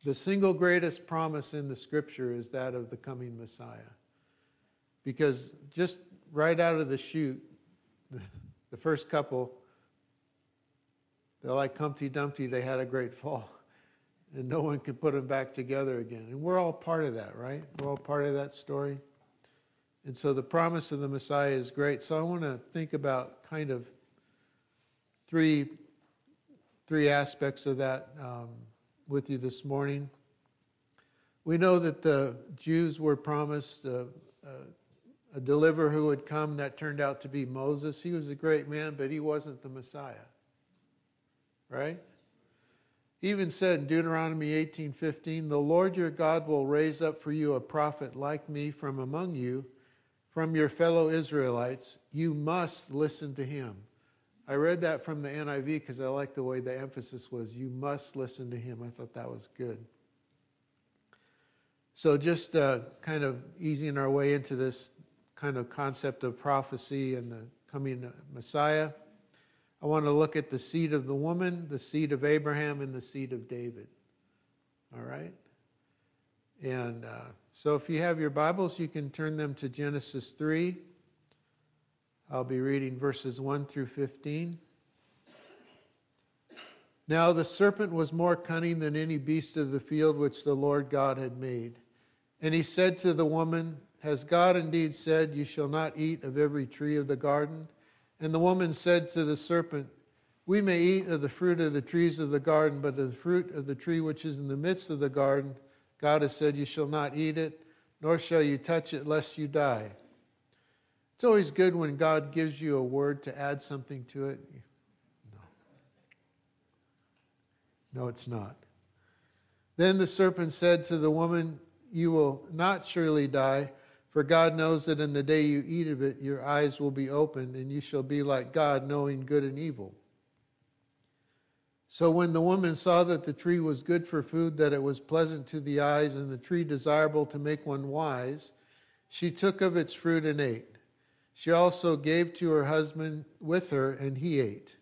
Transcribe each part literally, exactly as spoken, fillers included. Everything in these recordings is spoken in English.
The single greatest promise in the Scripture is that of the coming Messiah. Because just right out of the chute, the first couple, they're like Humpty Dumpty, they had a great fall. And no one could put them back together again. And we're all part of that, right? We're all part of that story. And so the promise of the Messiah is great. So I want to think about kind of three, three aspects of that um, with you this morning. We know that the Jews were promised uh, uh, a deliverer who would come. That turned out to be Moses. He was a great man, but he wasn't the Messiah. Right? He even said in Deuteronomy eighteen fifteen, "The Lord your God will raise up for you a prophet like me from among you, from your fellow Israelites. You must listen to him." I read that from the N I V because I like the way the emphasis was, you must listen to him. I thought that was good. So just uh, kind of easing our way into this kind of concept of prophecy and the coming Messiah, I want to look at the seed of the woman, the seed of Abraham, and the seed of David. All right? And uh, so if you have your Bibles, you can turn them to Genesis three. I'll be reading verses one through fifteen. Now the serpent was more cunning than any beast of the field which the Lord God had made. And he said to the woman, "Has God indeed said, you shall not eat of every tree of the garden?" And the woman said to the serpent, "We may eat of the fruit of the trees of the garden, but of the fruit of the tree which is in the midst of the garden, God has said, you shall not eat it, nor shall you touch it, lest you die." It's always good when God gives you a word to add something to it. No. No, it's not. Then the serpent said to the woman, "You will not surely die, for God knows that in the day you eat of it, your eyes will be opened, and you shall be like God, knowing good and evil." So when the woman saw that the tree was good for food, that it was pleasant to the eyes, and the tree desirable to make one wise, she took of its fruit and ate. She also gave to her husband with her, and he ate.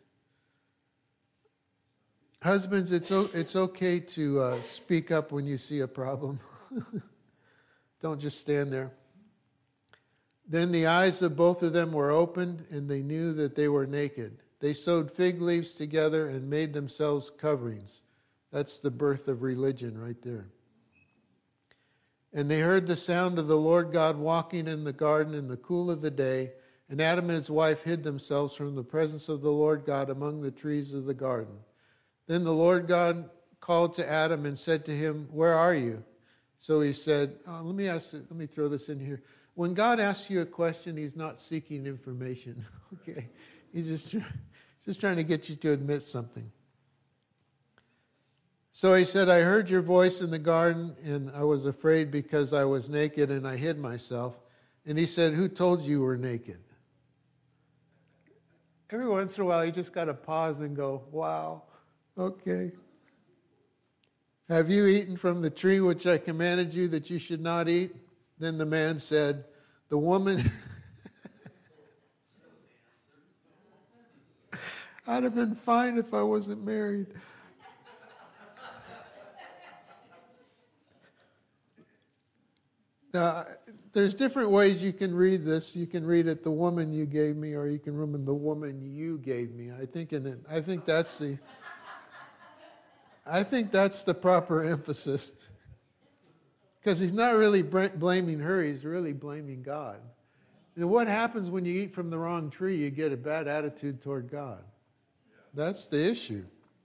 Husbands, it's it's okay to uh, speak up when you see a problem. Don't just stand there. Then the eyes of both of them were opened, and they knew that they were naked. They sewed fig leaves together and made themselves coverings. That's the birth of religion right there. And they heard the sound of the Lord God walking in the garden in the cool of the day, and Adam and his wife hid themselves from the presence of the Lord God among the trees of the garden. Then the Lord God called to Adam and said to him, "Where are you?" So he said, oh, let me ask, let me throw this in here. When God asks you a question, he's not seeking information. Okay, he's just just trying to get you to admit something. So he said, "I heard your voice in the garden, and I was afraid because I was naked, and I hid myself." And he said, "Who told you you were naked?" Every once in a while, you just got to pause and go, wow, okay. "Have you eaten from the tree which I commanded you that you should not eat?" Then the man said, "The woman..." I'd have been fine if I wasn't married. Now, there's different ways you can read this. You can read it, "the woman you gave me," or you can read it, "the woman you gave me." I think in it, I think that's the I think that's the proper emphasis. Because he's not really blaming her, he's really blaming God. And what happens when you eat from the wrong tree? You get a bad attitude toward God. That's the issue.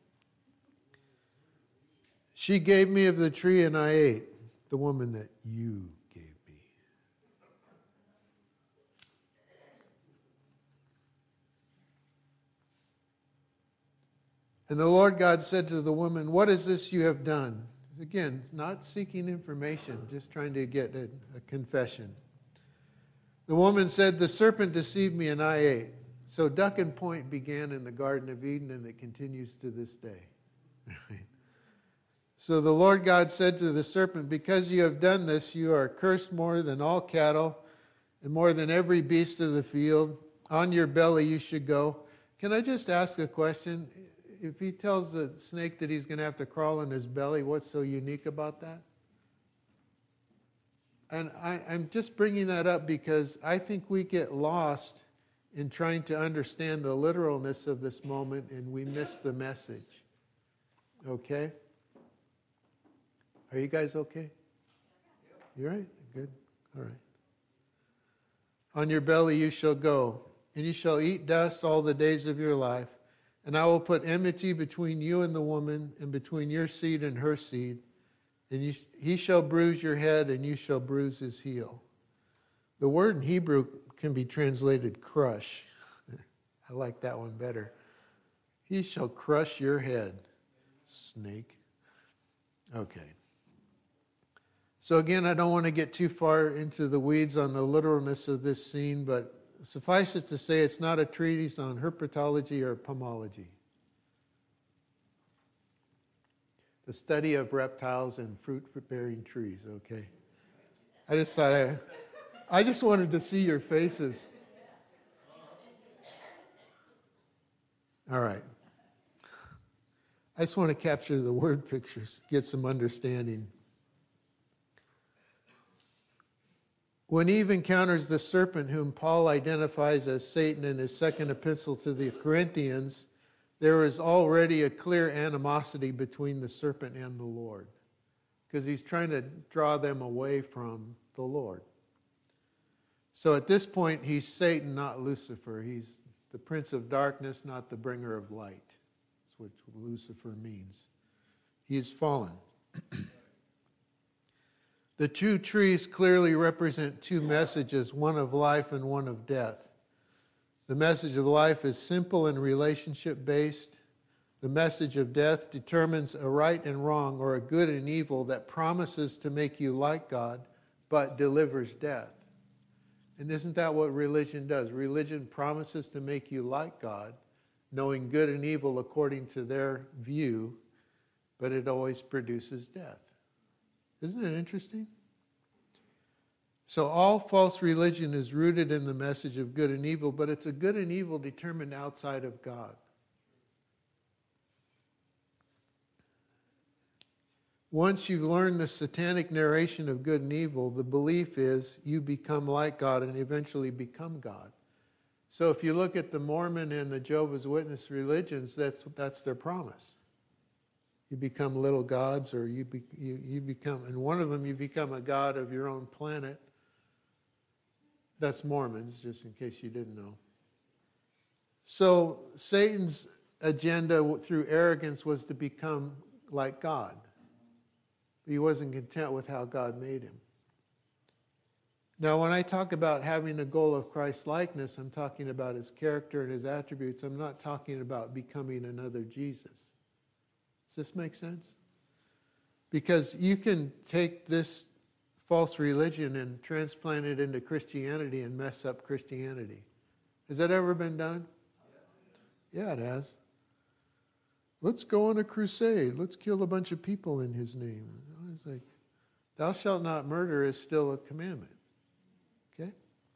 "She gave me of the tree and I ate," the woman that you gave me. And the Lord God said to the woman, "What is this you have done?" Again, not seeking information, just trying to get a, a confession. The woman said, "The serpent deceived me and I ate." So duck and point began in the Garden of Eden, and it continues to this day. So the Lord God said to the serpent, "Because you have done this, you are cursed more than all cattle and more than every beast of the field. On your belly you should go." Can I just ask a question? if he tells the snake that he's going to have to crawl in his belly, what's so unique about that? And I, I'm just bringing that up because I think we get lost in trying to understand the literalness of this moment and we miss the message. Okay? Are you guys okay? You right? Good. All right. On your belly you shall go, and you shall eat dust all the days of your life. And I will put enmity between you and the woman, and between your seed and her seed. And you, he shall bruise your head, and you shall bruise his heel. The word in Hebrew can be translated crush. I like that one better. He shall crush your head, snake. Okay. So again, I don't want to get too far into the weeds on the literalness of this scene, but suffice it to say it's not a treatise on herpetology or pomology. The study of reptiles and fruit-bearing trees, okay? I just thought I, I just wanted to see your faces. All right. I just want to capture the word pictures, get some understanding. When Eve encounters the serpent, whom Paul identifies as Satan in his second epistle to the Corinthians, there is already a clear animosity between the serpent and the Lord, because he's trying to draw them away from the Lord. So at this point, he's Satan, not Lucifer. He's the prince of darkness, not the bringer of light. That's what Lucifer means. He is fallen. The two trees clearly represent two messages, one of life and one of death. The message of life is simple and relationship-based. The message of death determines a right and wrong, or a good and evil, that promises to make you like God, but delivers death. And isn't that what religion does? Religion promises to make you like God, knowing good and evil according to their view, but it always produces death. Isn't it interesting? So all false religion is rooted in the message of good and evil, but it's a good and evil determined outside of God. Once you've learned the satanic narration of good and evil, the belief is you become like God and eventually become God. So if you look at the Mormon and the Jehovah's Witness religions, that's, that's their promise. You become little gods, or you, be, you, you become, in one of them you become a god of your own planet. That's Mormons, just in case you didn't know. So Satan's agenda through arrogance was to become like God. He wasn't content with how God made him. Now, when I talk about having a goal of Christ-likeness, I'm talking about his character and his attributes. I'm not talking about becoming another Jesus. Does this make sense? Because you can take this false religion and transplant it into Christianity and mess up Christianity. Has that ever been done? Yeah, it has. Let's go on a crusade. Let's kill a bunch of people in his name. It's like, thou shalt not murder is still a commandment. Okay?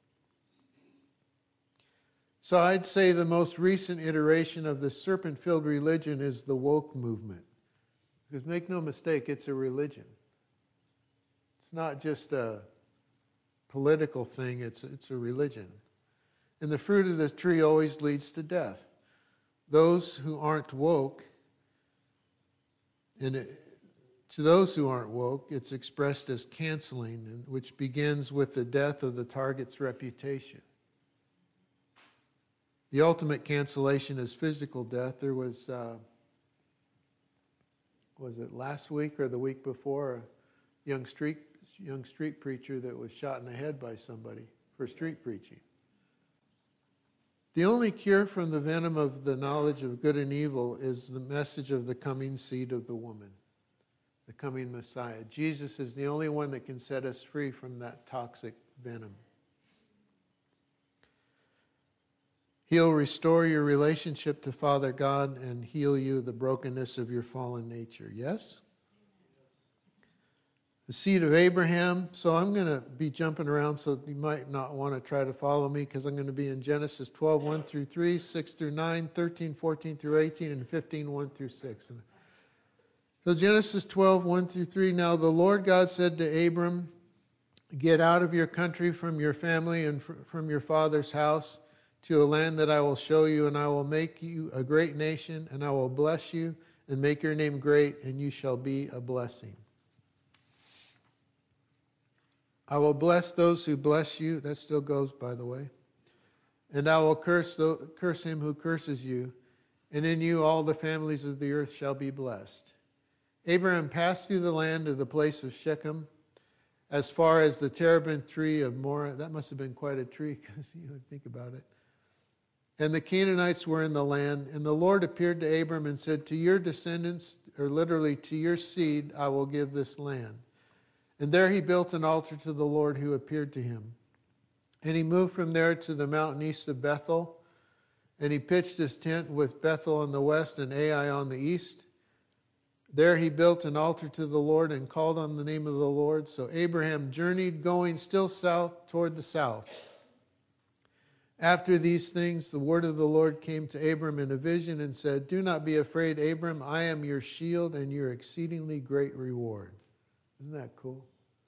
So I'd say the most recent iteration of the serpent-filled religion is the woke movement. Because make no mistake, it's a religion. It's not just a political thing, it's, it's a religion. And the fruit of the tree always leads to death. Those who aren't woke, and it, to those who aren't woke, it's expressed as canceling, which begins with the death of the target's reputation. The ultimate cancellation is physical death. There was, uh, was it last week or the week before, a young street, young street preacher that was shot in the head by somebody for street preaching. The only cure from the venom of the knowledge of good and evil is the message of the coming seed of the woman, the coming Messiah. Jesus is the only one that can set us free from that toxic venom. He'll restore your relationship to Father God and heal you the brokenness of your fallen nature. Yes? The seed of Abraham. So I'm going to be jumping around, so you might not want to try to follow me, because I'm going to be in Genesis twelve, one through three, six through nine, thirteen, fourteen through eighteen, and fifteen, one through six. So Genesis twelve, one through three. Now the Lord God said to Abram, get out of your country, from your family, and from your father's house, to a land that I will show you, and I will make you a great nation, and I will bless you and make your name great, and you shall be a blessing. I will bless those who bless you. That still goes, by the way. And I will curse, the, curse him who curses you, and in you all the families of the earth shall be blessed. Abraham passed through the land of the place of Shechem, as far as the terebinth tree of Moreh. That must have been quite a tree, because you know, think about it. And the Canaanites were in the land, and the Lord appeared to Abram and said, to your descendants, or literally to your seed, I will give this land. And there he built an altar to the Lord who appeared to him. And he moved from there to the mountain east of Bethel, and he pitched his tent with Bethel on the west and Ai on the east. There he built an altar to the Lord and called on the name of the Lord. So Abraham journeyed, going still south toward the south. After these things, the word of the Lord came to Abram in a vision and said, do not be afraid, Abram. I am your shield and your exceedingly great reward. Isn't that cool?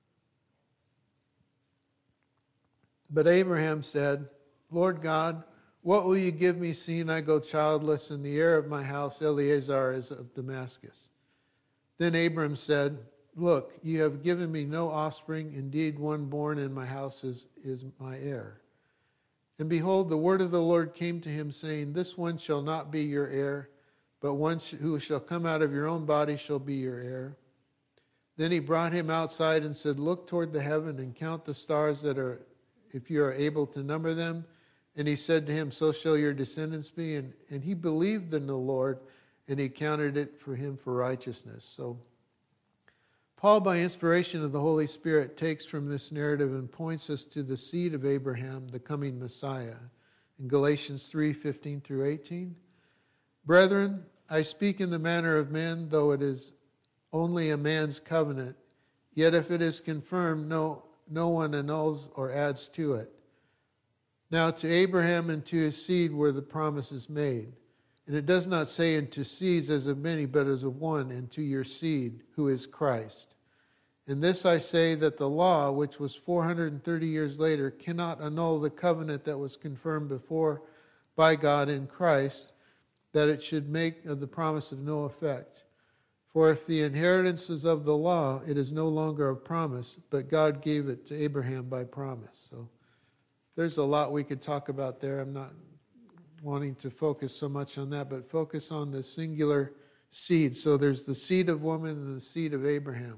But Abraham said, Lord God, what will you give me, seeing I go childless, and the heir of my house, Eleazar, is of Damascus? Then Abram said, look, you have given me no offspring. Indeed, one born in my house is, is my heir. And behold, the word of the Lord came to him, saying, this one shall not be your heir, but one who shall come out of your own body shall be your heir. Then he brought him outside and said, look toward the heaven and count the stars that are, if you are able to number them. And he said to him, so shall your descendants be. And, and he believed in the Lord, and he counted it for him for righteousness. So Paul, by inspiration of the Holy Spirit, takes from this narrative and points us to the seed of Abraham, the coming Messiah, in Galatians three, fifteen through eighteen. Brethren, I speak in the manner of men, though it is only a man's covenant, yet if it is confirmed, no, no one annuls or adds to it. Now to Abraham and to his seed were the promises made. And it does not say into seeds as of many, but as of one, and to your seed, who is Christ. And this I say, that the law, which was four hundred thirty years later, cannot annul the covenant that was confirmed before by God in Christ, that it should make of the promise of no effect. For if the inheritance is of the law, it is no longer a promise, but God gave it to Abraham by promise. So there's a lot we could talk about there. I'm not wanting to focus so much on that, but focus on the singular seed. So there's the seed of woman and the seed of Abraham.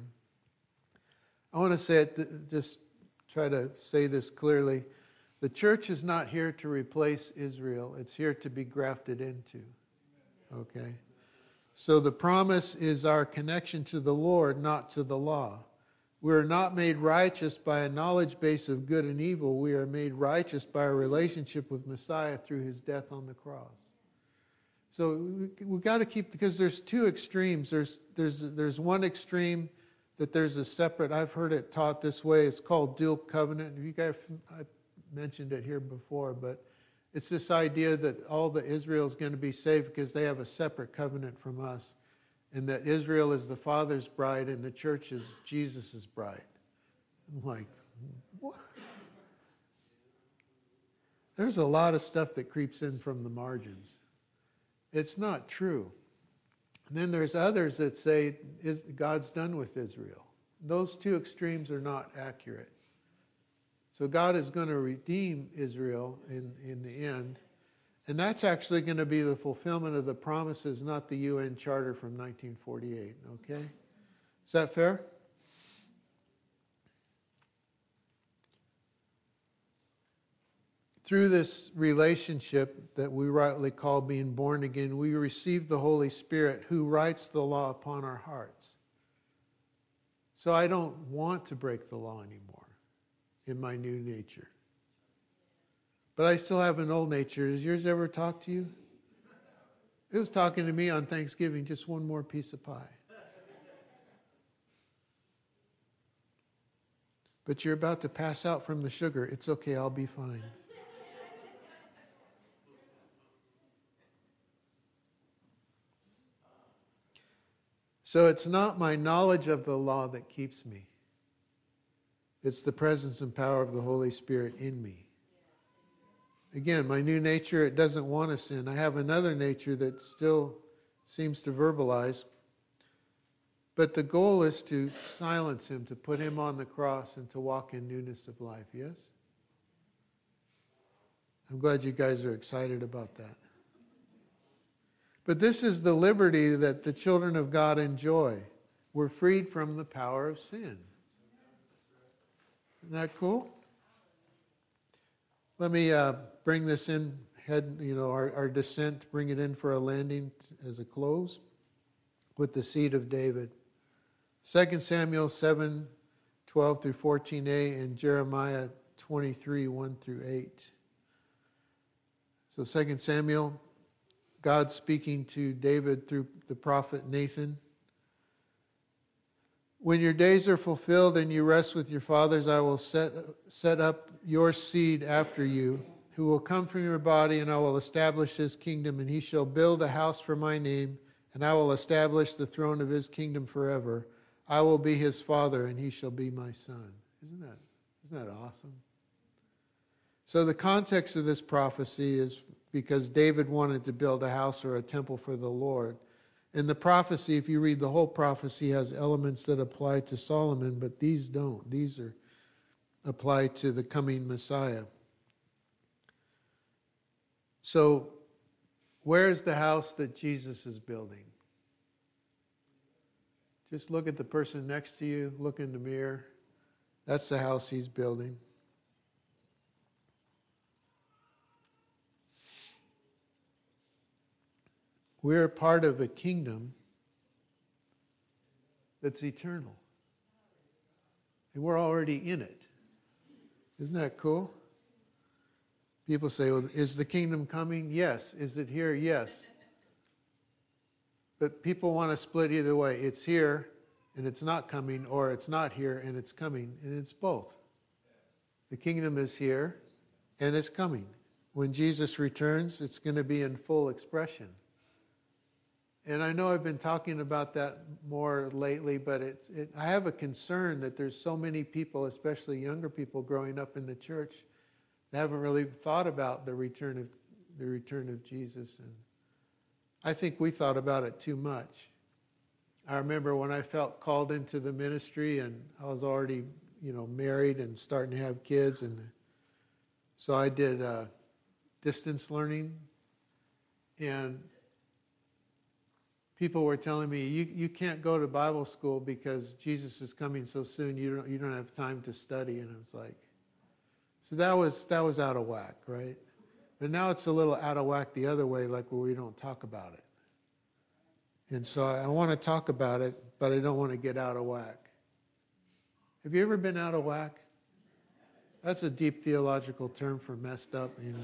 I want to say it, just try to say this clearly. The church is not here to replace Israel. It's here to be grafted into. Okay? So the promise is our connection to the Lord, not to the law. We are not made righteous by a knowledge base of good and evil. We are made righteous by a relationship with Messiah through his death on the cross. So we, we've got to keep, because there's two extremes. There's, there's, there's one extreme that there's a separate, I've heard it taught this way, it's called dual covenant. You guys, I mentioned it here before, but it's this idea that all the Israel is going to be saved because they have a separate covenant from us, and that Israel is the Father's bride and the church is Jesus' bride. I'm like, what? There's a lot of stuff that creeps in from the margins. It's not true. And then there's others that say God's done with Israel. Those two extremes are not accurate. So God is going to redeem Israel in, in the end. And that's actually going to be the fulfillment of the promises, not the U N Charter from nineteen forty-eight. Okay? Is that fair? Through this relationship that we rightly call being born again, we receive the Holy Spirit who writes the law upon our hearts. So I don't want to break the law anymore in my new nature. But I still have an old nature. Has yours ever talked to you? It was talking to me on Thanksgiving, just one more piece of pie. but you're about to pass out from the sugar. It's okay, I'll be fine. So it's not my knowledge of the law that keeps me. It's the presence and power of the Holy Spirit in me. Again, my new nature, it doesn't want to sin. I have another nature that still seems to verbalize. But the goal is to silence him, to put him on the cross, and to walk in newness of life, yes? I'm glad you guys are excited about that. But this is the liberty that the children of God enjoy. We're freed from the power of sin. Isn't that cool? Let me uh, bring this in, head, you know, our, our descent, bring it in for a landing as a close with the seed of David. Second Samuel seven, twelve through fourteen a, and Jeremiah twenty-three, one through eight. So Second Samuel, God speaking to David through the prophet Nathan. When your days are fulfilled and you rest with your fathers, I will set, set up your seed after you, who will come from your body, and I will establish his kingdom, and he shall build a house for my name, and I will establish the throne of his kingdom forever. I will be his father, and he shall be my son. Isn't that, isn't that awesome? So the context of this prophecy is because David wanted to build a house or a temple for the Lord. And the prophecy, if you read the whole prophecy, has elements that apply to Solomon, but these don't. These are apply to the coming Messiah. So, where's the house that Jesus is building? Just look at the person next to you, look in the mirror. That's the house he's building. We're part of a kingdom that's eternal. And we're already in it. Isn't that cool? People say, well, is the kingdom coming? Yes. Is it here? Yes. But people want to split either way. It's here and it's not coming, or it's not here and it's coming, and it's both. The kingdom is here and it's coming. When Jesus returns, it's going to be in full expression. And I know I've been talking about that more lately, but it's, it, I have a concern that there's so many people, especially younger people growing up in the church, that haven't really thought about the return of the return of Jesus. And I think we thought about it too much. I remember when I felt called into the ministry, and I was already, you know, married and starting to have kids, and so I did uh, distance learning, and people were telling me, you, you can't go to Bible school because Jesus is coming so soon, you don't, you don't have time to study. And I was like, so that was, that was out of whack, right? But now it's a little out of whack the other way, like where we don't talk about it. And so I want to talk about it, but I don't want to get out of whack. Have you ever been out of whack? That's a deep theological term for messed up, you know.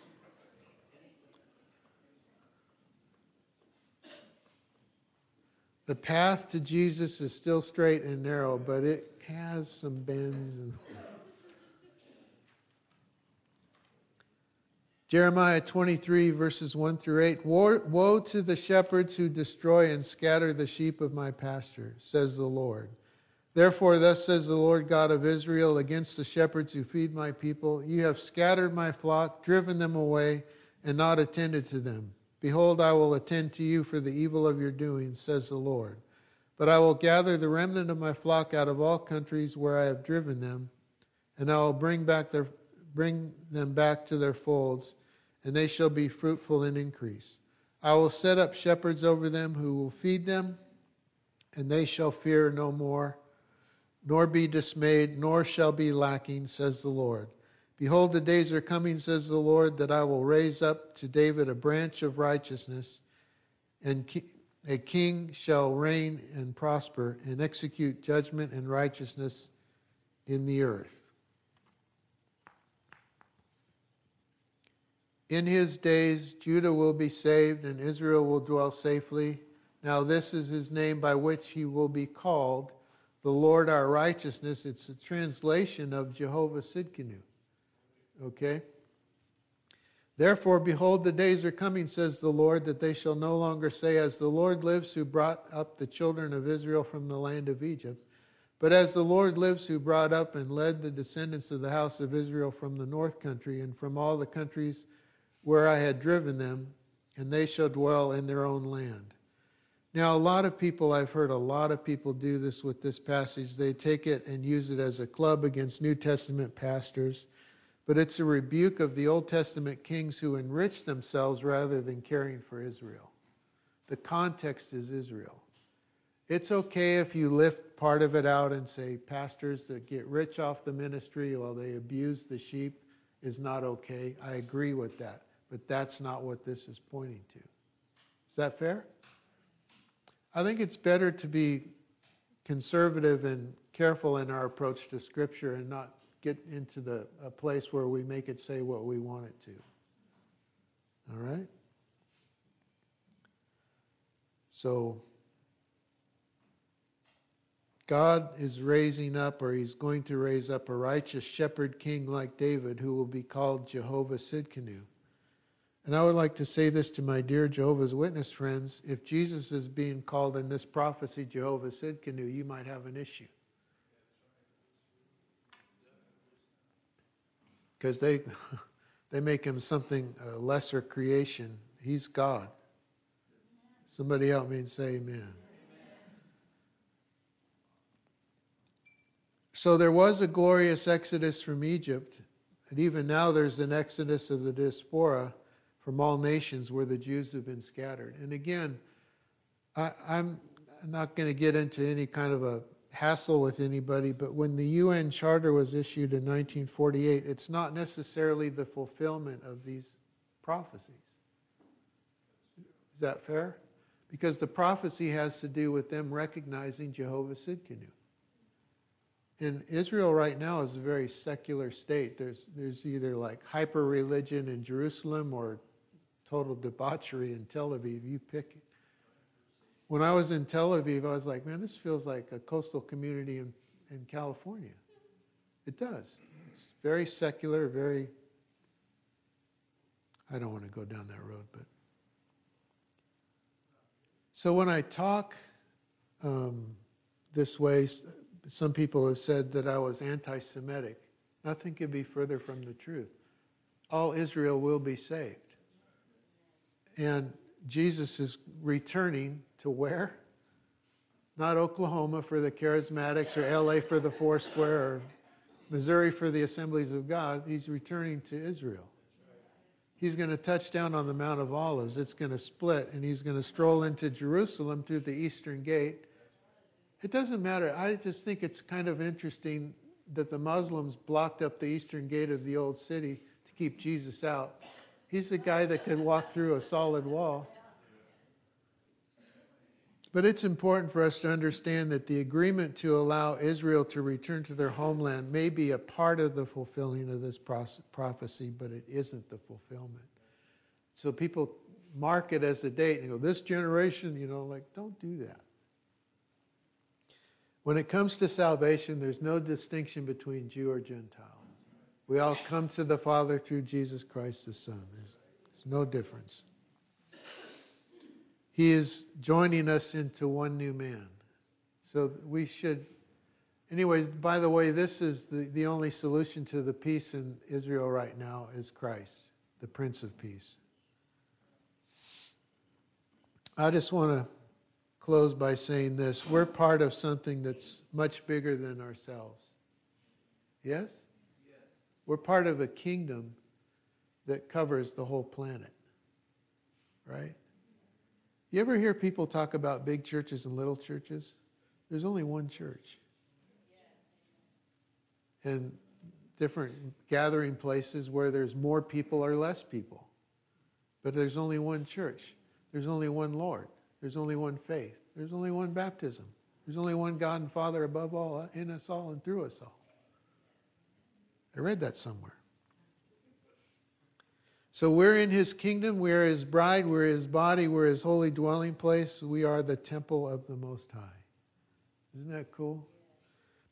The path to Jesus is still straight and narrow, but it has some bends. And Jeremiah twenty-three, verses one through eight. Woe, woe to the shepherds who destroy and scatter the sheep of my pasture, says the Lord. Therefore, thus says the Lord God of Israel against the shepherds who feed my people, you have scattered my flock, driven them away, and not attended to them. Behold, I will attend to you for the evil of your doings, says the Lord. But I will gather the remnant of my flock out of all countries where I have driven them, and I will bring back their, bring them back to their folds, and they shall be fruitful and increase. I will set up shepherds over them who will feed them, and they shall fear no more, nor be dismayed, nor shall be lacking, says the Lord. Behold, the days are coming, says the Lord, that I will raise up to David a branch of righteousness, and a king shall reign and prosper and execute judgment and righteousness in the earth. In his days, Judah will be saved and Israel will dwell safely. Now this is his name by which he will be called, the Lord our righteousness. It's a translation of Jehovah Sidkenu. Okay? Therefore, behold, the days are coming, says the Lord, that they shall no longer say, as the Lord lives who brought up the children of Israel from the land of Egypt, but as the Lord lives who brought up and led the descendants of the house of Israel from the north country and from all the countries where I had driven them, and they shall dwell in their own land. Now, a lot of people, I've heard a lot of people do this with this passage. They take it and use it as a club against New Testament pastors. But it's a rebuke of the Old Testament kings who enriched themselves rather than caring for Israel. The context is Israel. It's okay if you lift part of it out and say pastors that get rich off the ministry while they abuse the sheep is not okay. I agree with that. But that's not what this is pointing to. Is that fair? I think it's better to be conservative and careful in our approach to Scripture and not get into the a place where we make it say what we want it to. All right? So, God is raising up, or he's going to raise up a righteous shepherd king like David who will be called Jehovah Sidkenu. And I would like to say this to my dear Jehovah's Witness friends. If Jesus is being called in this prophecy Jehovah Sidkenu, you might have an issue. Because they they make him something, a lesser creation. He's God. Somebody help me and say amen. Amen. So there was a glorious exodus from Egypt, and even now there's an exodus of the diaspora from all nations where the Jews have been scattered. And again, I, I'm not going to get into any kind of a hassle with anybody, but when the U N Charter was issued in nineteen forty-eight, it's not necessarily the fulfillment of these prophecies. Is that fair? Because the prophecy has to do with them recognizing Jehovah Sidkenu. And Israel right now is a very secular state. There's, there's either like hyper-religion in Jerusalem or total debauchery in Tel Aviv. You pick it. When I was in Tel Aviv, I was like, man, this feels like a coastal community in, in California. It does. It's very secular, very, I don't want to go down that road, but. So when I talk um, this way, some people have said that I was anti-Semitic. Nothing could be further from the truth. All Israel will be saved. And Jesus is returning to where? Not Oklahoma for the Charismatics or L A for the Foursquare or Missouri for the Assemblies of God. He's returning to Israel. He's going to touch down on the Mount of Olives. It's going to split, and he's going to stroll into Jerusalem through the eastern gate. It doesn't matter. I just think it's kind of interesting that the Muslims blocked up the eastern gate of the old city to keep Jesus out. He's the guy that could walk through a solid wall. But it's important for us to understand that the agreement to allow Israel to return to their homeland may be a part of the fulfilling of this prophecy, but it isn't the fulfillment. So people mark it as a date and go, this generation, you know, like, don't do that. When it comes to salvation, there's no distinction between Jew or Gentile. We all come to the Father through Jesus Christ the Son. There's, there's no difference. He is joining us into one new man. So we should, anyways, by the way, this is the, the only solution to the peace in Israel right now is Christ, the Prince of Peace. I just want to close by saying this. We're part of something that's much bigger than ourselves. Yes? Yes. We're part of a kingdom that covers the whole planet. Right? You ever hear people talk about big churches and little churches? There's only one church. And different gathering places where there's more people or less people. But there's only one church. There's only one Lord. There's only one faith. There's only one baptism. There's only one God and Father above all, in us all and through us all. I read that somewhere. So we're in his kingdom, we're his bride, we're his body, we're his holy dwelling place. We are the temple of the Most High. Isn't that cool?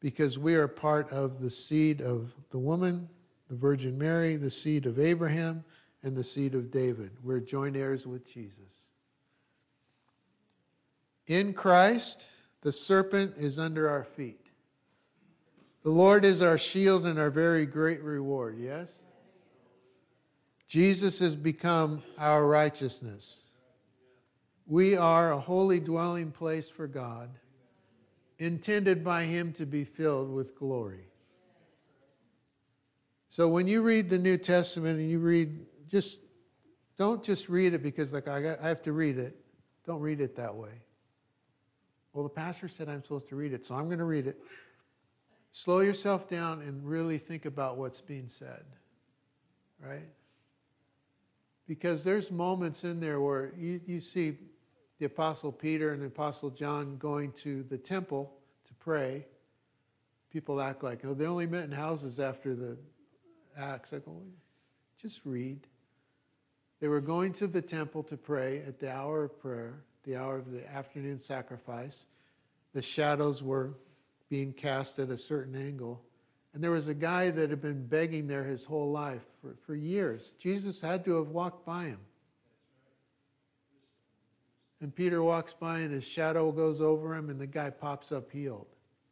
because we are part of the seed of the woman, the Virgin Mary, the seed of Abraham, and the seed of David. We're joint heirs with Jesus. In Christ, the serpent is under our feet. The Lord is our shield and our very great reward, yes? Jesus has become our righteousness. We are a holy dwelling place for God, intended by Him to be filled with glory. So when you read the New Testament and you read, just don't just read it because like I, got, I have to read it. Don't read it that way. Well, the pastor said I'm supposed to read it, so I'm going to read it. Slow yourself down and really think about what's being said, right? Because there's moments in there where you, you see the Apostle Peter and the Apostle John going to the temple to pray. People act like, oh, they only met in houses after the Acts. I go, just read. They were going to the temple to pray at the hour of prayer, the hour of the afternoon sacrifice. The shadows were being cast at a certain angle. And there was a guy that had been begging there his whole life for, for years. Jesus had to have walked by him. And Peter walks by and his shadow goes over him and the guy pops up healed.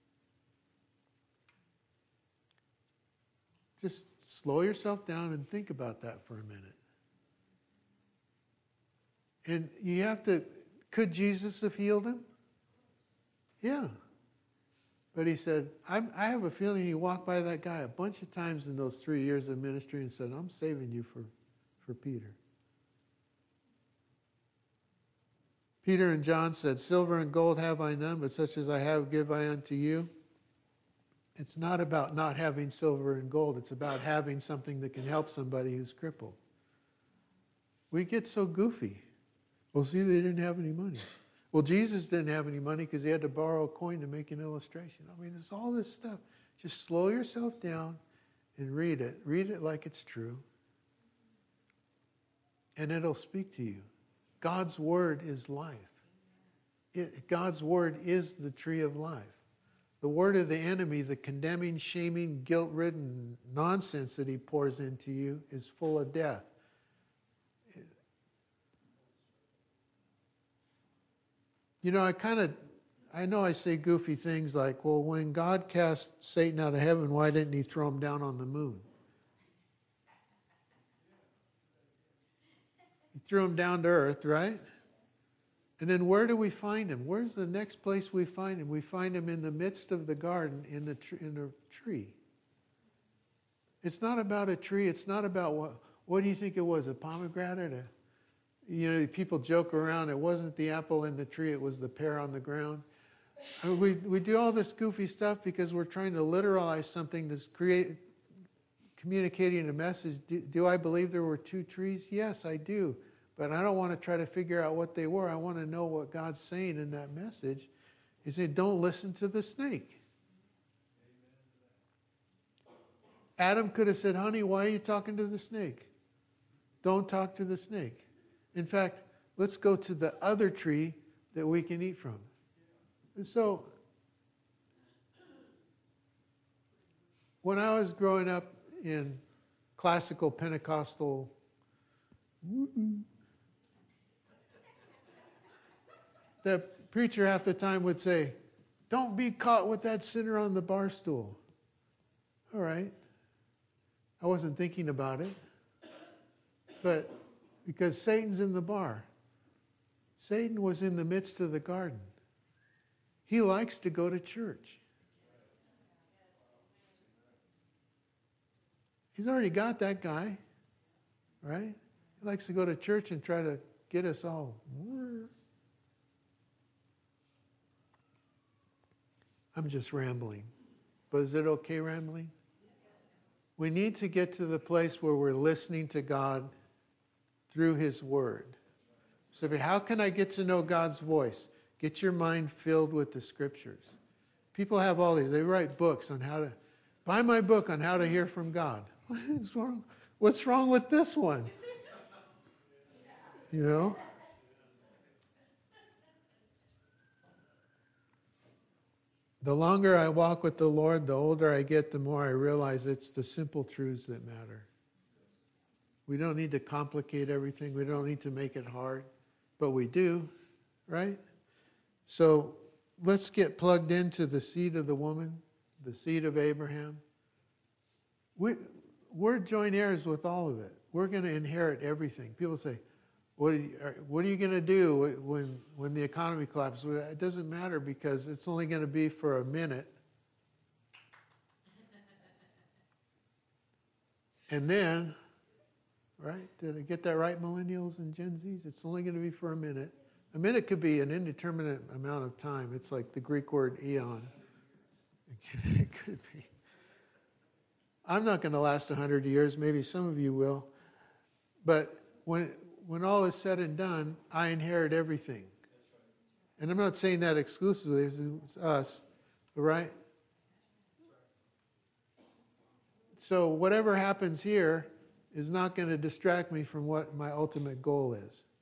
Just slow yourself down and think about that for a minute. And you have to, could Jesus have healed him? Yeah. But he said, I'm, I have a feeling he walked by that guy a bunch of times in those three years of ministry and said, I'm saving you for, for Peter. Peter and John said, silver and gold have I none, but such as I have give I unto you. It's not about not having silver and gold. It's about having something that can help somebody who's crippled. We get so goofy. Well, see, they didn't have any money. Well, Jesus didn't have any money because he had to borrow a coin to make an illustration. I mean, it's all this stuff. Just slow yourself down and read it. Read it like it's true. And it'll speak to you. God's word is life. It, God's word is the tree of life. The word of the enemy, the condemning, shaming, guilt-ridden nonsense that he pours into you is full of death. You know, I kind of, I know I say goofy things like, well, when God cast Satan out of heaven, why didn't he throw him down on the moon? He threw him down to earth, right? And then where do we find him? Where's the next place we find him? We find him in the midst of the garden in the tr- in a tree. It's not about a tree. It's not about what, what do you think it was, a pomegranate? A, you know, people joke around. It wasn't the apple in the tree. It was the pear on the ground. I mean, we, we do all this goofy stuff because we're trying to literalize something that's create, communicating a message. Do, do I believe there were two trees? Yes, I do. But I don't want to try to figure out what they were. I want to know what God's saying in that message. He said, don't listen to the snake. Adam could have said, honey, why are you talking to the snake? Don't talk to the snake. In fact, let's go to the other tree that we can eat from. And so, when I was growing up in classical Pentecostal, the preacher half the time would say, don't be caught with that sinner on the bar stool. All right. I wasn't thinking about it. But because Satan's in the bar. Satan was in the midst of the garden. He likes to go to church. He's already got that guy, right? He likes to go to church and try to get us all. I'm just rambling. But is it okay rambling? We need to get to the place where we're listening to God through His Word. So how can I get to know God's voice? Get your mind filled with the Scriptures. People have all these. They write books on how to, buy my book on how to hear from God. What's wrong? What's wrong with this one? You know? The longer I walk with the Lord, the older I get, the more I realize it's the simple truths that matter. We don't need to complicate everything. We don't need to make it hard, but we do, right? So let's get plugged into the seed of the woman, the seed of Abraham. We, we're joint heirs with all of it. We're going to inherit everything. People say, what are you, what are you going to do when, when the economy collapses? Well, it doesn't matter because it's only going to be for a minute. And then, right? Did I get that right, millennials and Gen Zs? It's only going to be for a minute. A minute could be an indeterminate amount of time. It's like the Greek word eon. It could be. I'm not going to last one hundred years. Maybe some of you will. But when when all is said and done, I inherit everything. And I'm not saying that exclusively. It's us, right? So whatever happens here is not going to distract me from what my ultimate goal is.